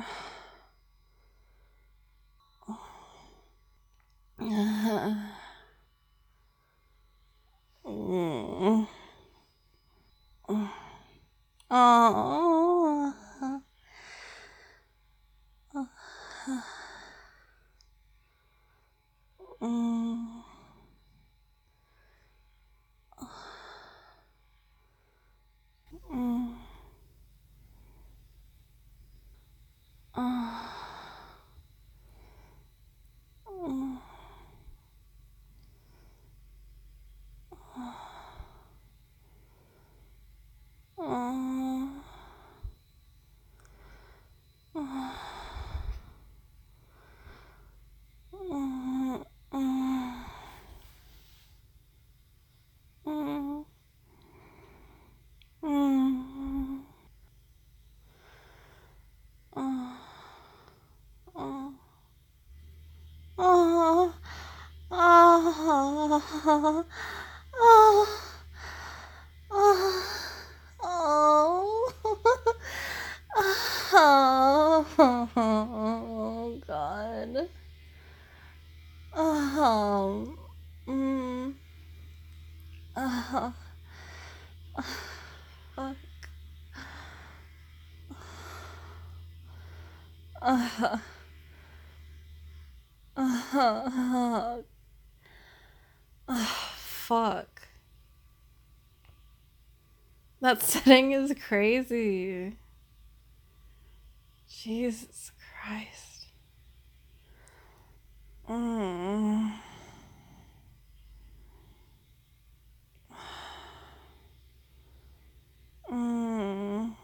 Oh. Oh, God. Oh, mm, oh, fuck. Fuck. That setting is crazy. Jesus Christ. Mm. Mm.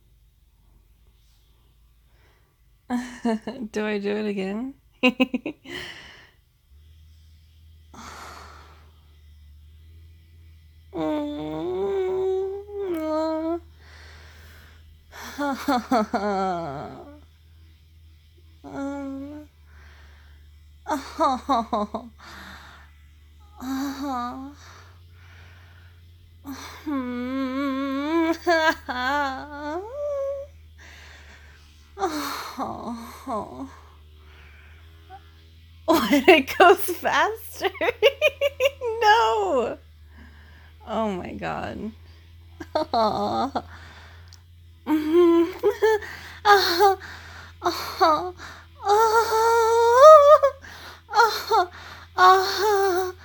Do I do it again? Mm. Um, oh. Oh. Hmm. Oh. When it goes faster. No. Oh my god. Oh. Oh. Oh. Oh. Oh.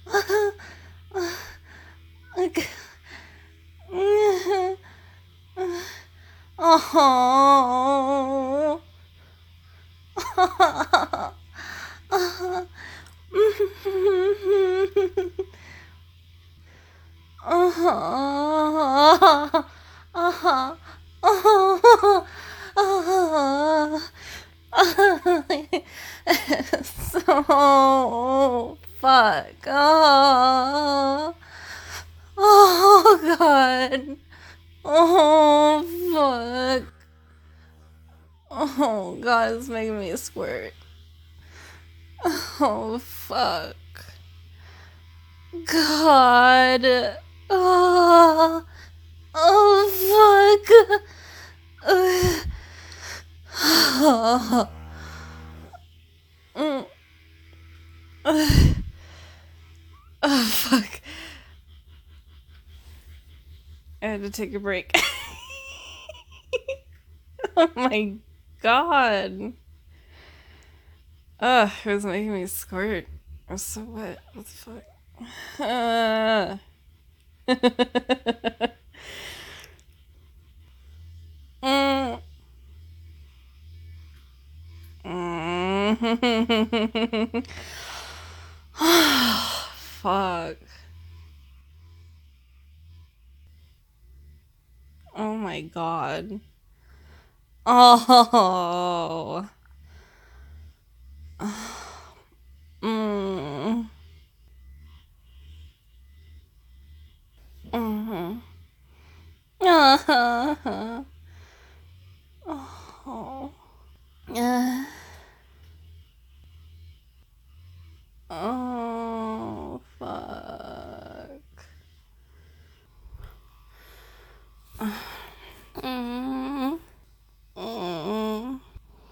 Oh. So fuck. Oh god. Oh fuck. Oh god, it's making me squirt. Oh fuck. God. Oh, oh fuck. Oh, oh fuck. I had to take a break. Oh my god. Ugh, it was making me squirt. I was so wet. What the fuck? Mm. Mm. Fuck. Oh my god. Oh. Mm. Mm-hmm. Uh-huh. Oh. Uh. Oh, fuck. Mm. Mm.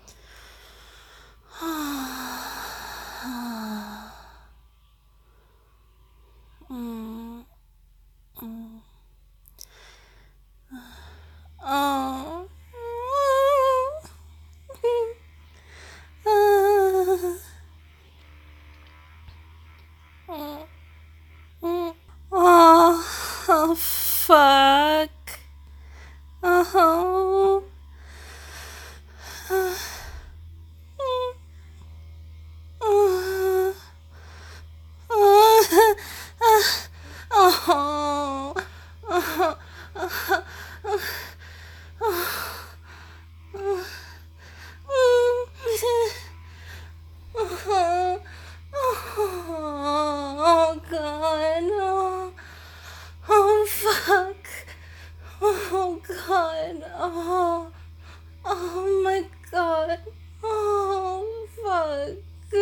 Oh, fuck.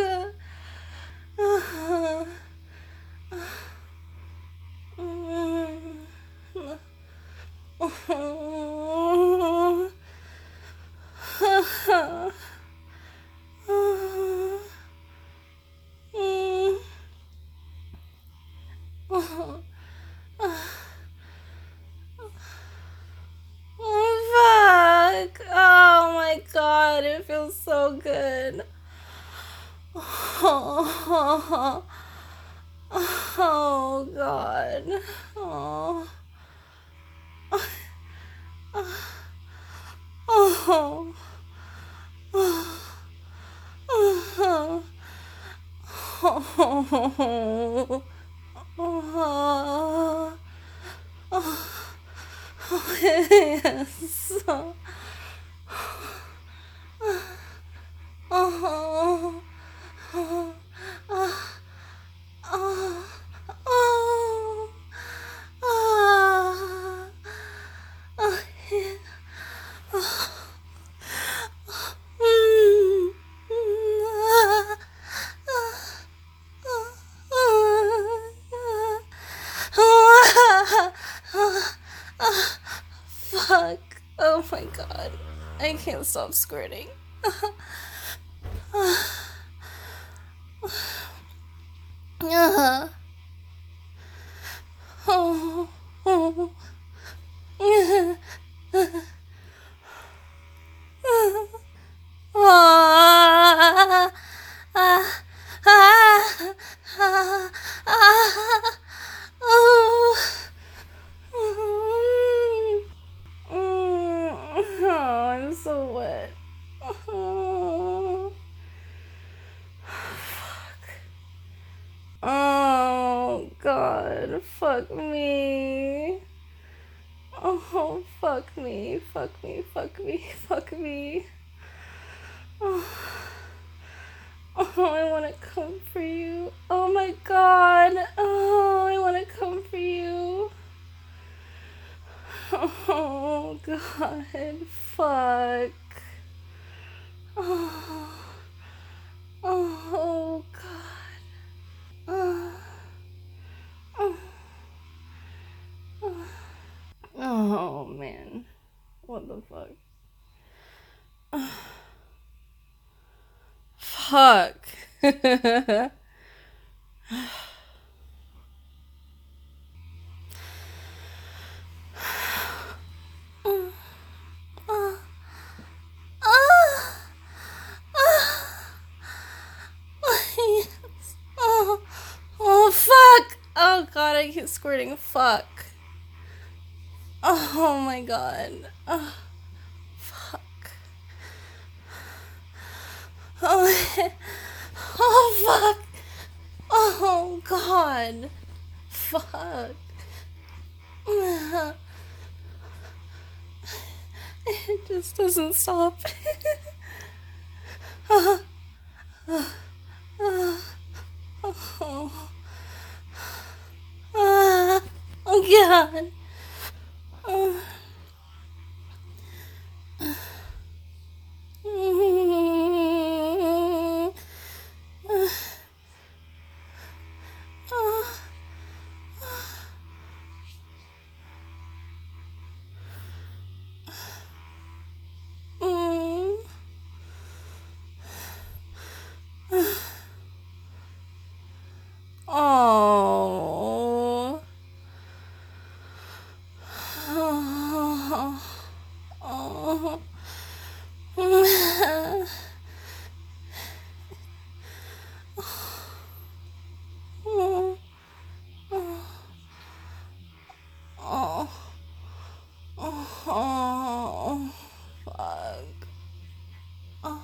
Fuck. Oh my god, it feels so good. Oh, oh god. Oh. Oh. Oh. Oh. Oh. Oh. Yes. Oh. Oh. Oh. Oh. Oh. Oh. Yeah. Mm. Fuck. Oh my god. I can't stop squirting. Oh, I'm so wet. Oh, oh god, fuck me. Oh, fuck me, fuck me, fuck me, fuck me. Oh, oh, I want to come for you. Oh my god. Oh, I want to come for you. Oh god, fuck. Oh, oh god. Oh, oh, oh man. What the fuck? Fuck. Oh, oh fuck. Oh god, I keep squirting. Fuck. Oh my god. Oh, fuck. Oh, oh fuck. Oh god. Fuck. It just doesn't stop. Oh, oh, oh god. Oh. Oh. Oh. Oh. Oh. Oh. Fuck. Oh.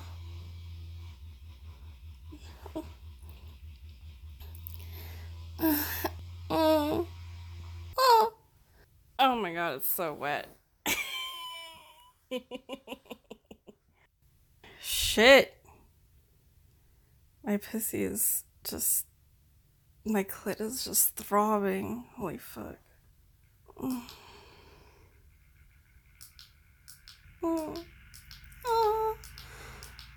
Oh. Oh. Oh my god, it's so wet. Shit. My pussy is just. My clit is just throbbing. Holy fuck. Oh. Oh. Oh.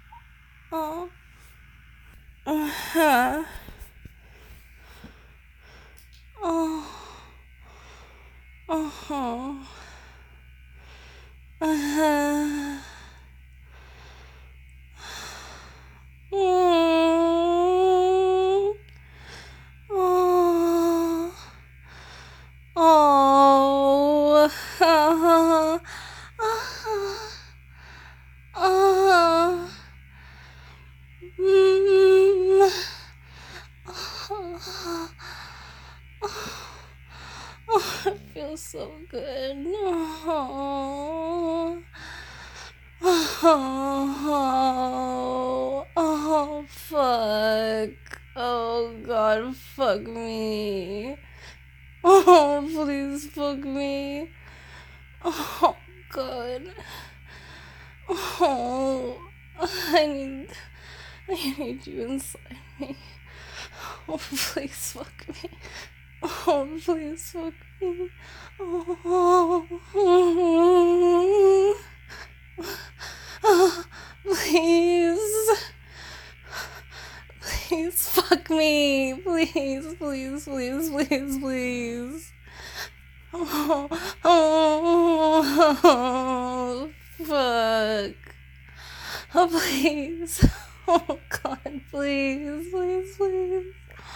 Huh. Oh. Uh-huh. Uh-huh. Mm. Oh. Oh. Uh-huh. Uh-huh. Uh-huh. Mm. Oh. Oh, it feels so good. Oh. Oh, oh, fuck. Oh, God, fuck me. Oh, please fuck me. Oh, God. Oh, I need, I need you inside me. Oh, please fuck me. Oh, please fuck me. Oh, oh, please. Please fuck me. Please, please, please, please, please. Oh, oh, fuck. Oh, please. Oh, God, please, please, please.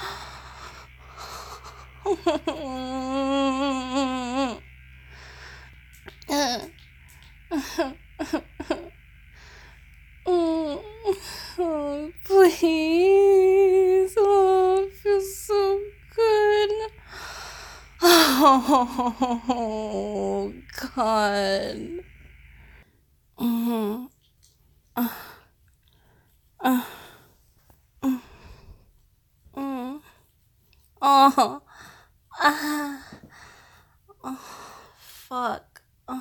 Oh, please. Oh, it feels so good. Oh, God. Mm-hmm. Mm. Oh, ah, fuck.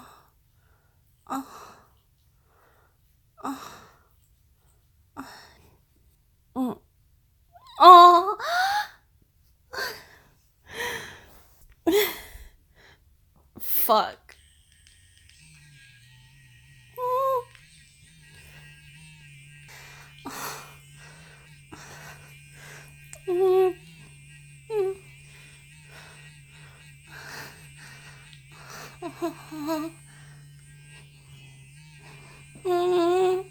Mm. Oh, fuck. Mm. Mm.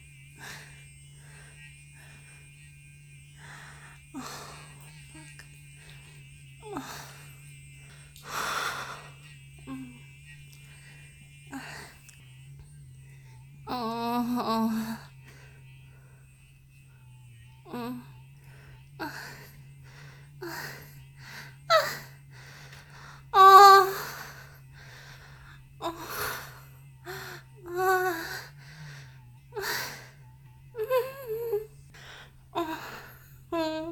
Oh, mm. Oh, ah. Mm.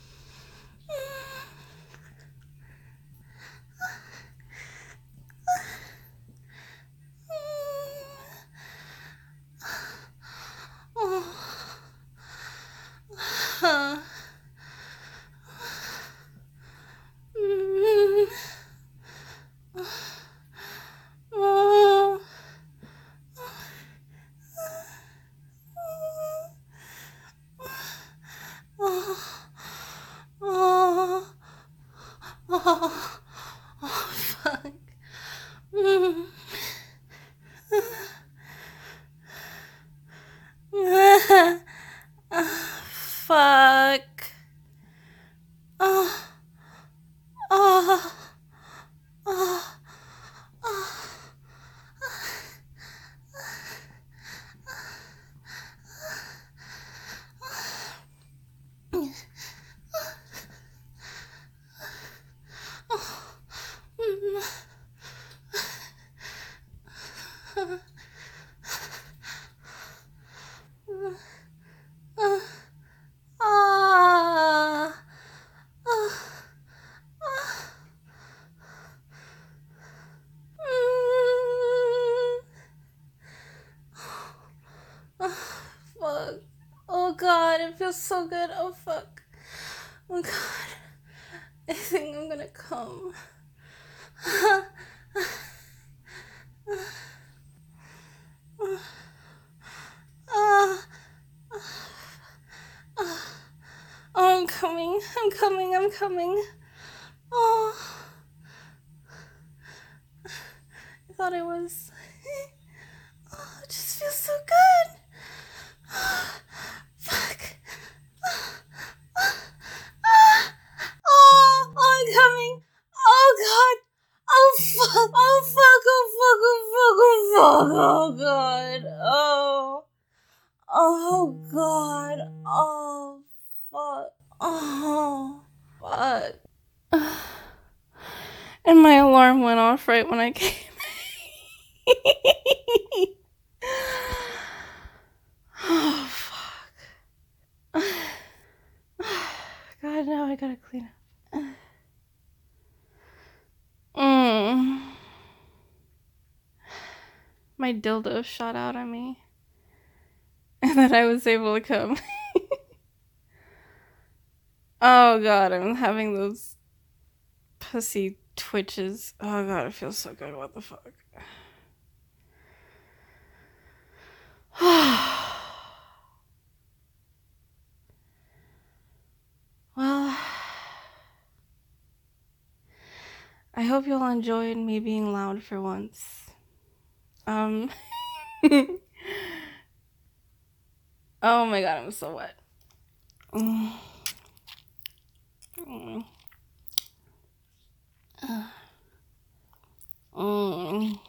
Huh. Mm. Oh. Oh. Oh. Oh. Oh, fuck. Mm. Fuck. Oh. Oh. Oh. Ah. Mm. Fuck. Oh, God, it feels so good. Oh, fuck. Oh, God. I think I'm gonna come. I'm coming, I'm coming. Oh, I thought I was. Oh, it just feels so good. Fuck. Oh, I'm coming. Oh, God. Oh, fuck. Oh, fuck. Oh, fuck. Oh, fuck. Oh, fuck. Oh, God. Oh. Oh, God. Oh, fuck. Oh, fuck. And my alarm went off right when I came. Oh, fuck. God, now I gotta clean up. My dildo shot out at me. And then I was able to come. Oh, God, I'm having those pussy twitches. Oh, God, it feels so good. What the fuck? Well, I hope you all enjoyed me being loud for once. Oh my God, I'm so wet. Mm.